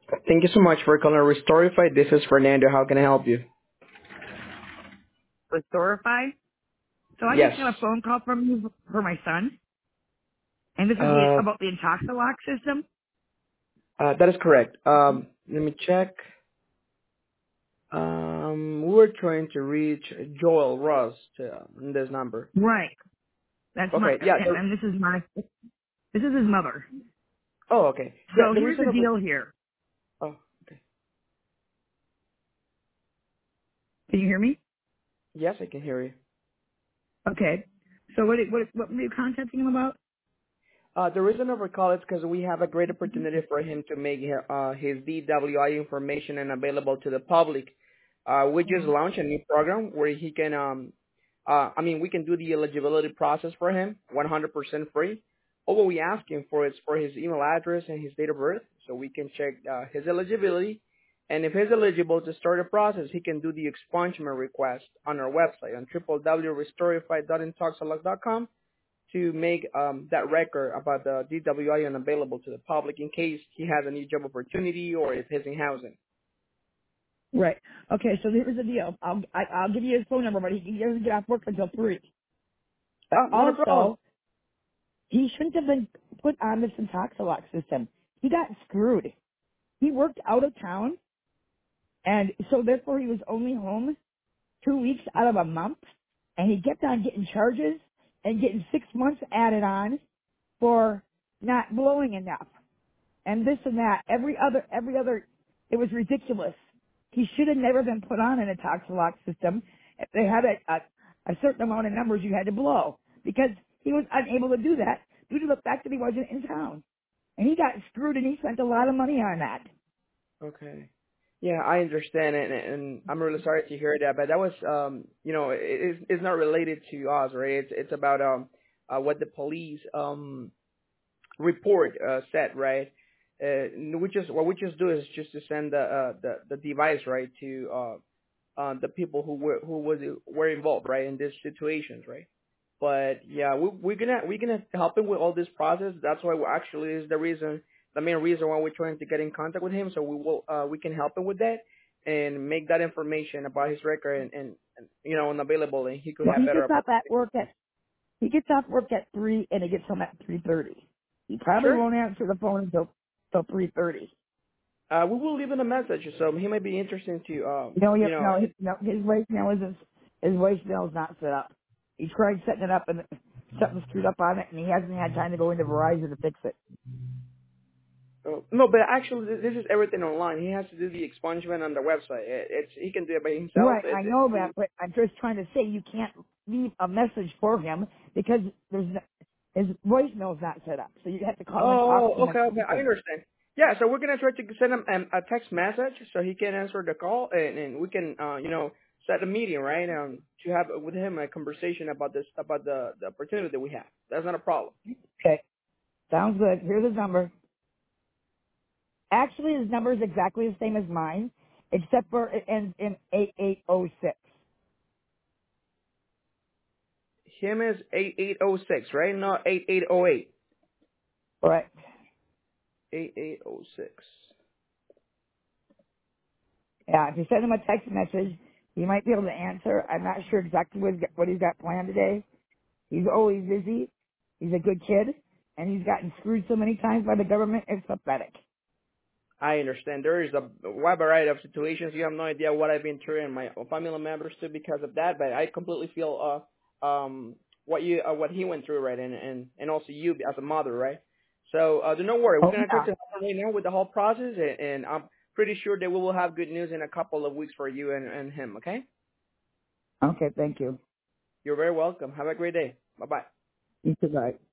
Thank you so much for calling Restorify. This is Fernando. How can I help you? With Storify. So I Yes. just got a phone call from you for my son, and this is Uh, about the Intoxilock system. that is correct. Let me check. We were trying to reach Joel Ross in this number. Right. That's my, Okay. Yeah. and this is his mother. Oh, okay. So The here's reason the of. deal here. Oh, okay. Can you hear me? Yes, I can hear you. Okay. So what were you contacting him about? The reason of our call is because we have a great opportunity for him to make his DWI information and available to the public. We just Mhm. launched a new program where he can, we can do the eligibility process for him 100% free. All what we ask him for is for his email address and his date of birth so we can check his eligibility. And if he's eligible to start a process, he can do the expungement request on our website on www.restorify.intoxalog.com to make that record about the DWI unavailable to the public in case he has a new job opportunity or if he's in housing. Right. Okay. So here's the deal. I'll give you his phone number, but he doesn't get off work until 3. But Not a problem. also, he shouldn't have been put on this Intoxilock system. He got screwed. He worked out of town, and so therefore he was only home 2 weeks out of a month, and he kept on getting charges and getting 6 months added on for not blowing enough, and this and that. Every other, it was ridiculous. He should have never been put on an Intoxilock system. If they had a certain amount of numbers you had to blow, because he was unable to do that due to the fact that he wasn't in town. And he got screwed, and he spent a lot of money on that. Okay. Yeah, I understand, and I'm really sorry to hear that. But that was, it's not related to us, right? It's about what the police report said, right? What we just do is just to send the device right to the people were involved, right, in these situations, right? But yeah, we're gonna help him with all this process. That's why we actually is the main reason why we're trying to get in contact with him. So we can help him with that and make that information about his record and unavailable, and he could Well, have he better gets off at opportunity. work at he gets off work at 3, and he gets home at 3:30. He probably Sure. won't answer the phone until 3:30. We will leave him a message, so he might be interested to No, his voicemail isn't. His voicemail is not set up. He tried setting it up, and something screwed up on it, and he hasn't had time to go into Verizon to fix it. no, but actually this is everything online. He has to do the expungement on the website. He can do it by himself. Right, I know that, but I'm just trying to say you can't leave a message for him because his voicemail's not set up. So you have to call and talk to Oh, him okay, and okay, speak I him. understand. Yeah, so we're gonna try to send him a text message so he can answer the call, and we can set a meeting right to have with him a conversation about the opportunity that we have. That's not a problem. Okay, sounds good. Here's his number. Actually, his number is exactly the same as mine, except for it ends in 8806. Him is 8806, right? Not 8808. Correct. 8806. Yeah, if you send him a text message, he might be able to answer. I'm not sure exactly what he's got planned today. He's always busy. He's a good kid, and he's gotten screwed so many times by the government, it's pathetic. I understand. There is a wide variety of situations. You have no idea what I've been through and my family members too because of that. But I completely feel what he went through, right, and also you as a mother, right. So do not worry. We're Oh, gonna try to yeah. help him right now with the whole process, and I'm pretty sure that we will have good news in a couple of weeks for you and him. Okay. Okay, thank you. You're very welcome. Have a great day. Bye bye. You too, bye.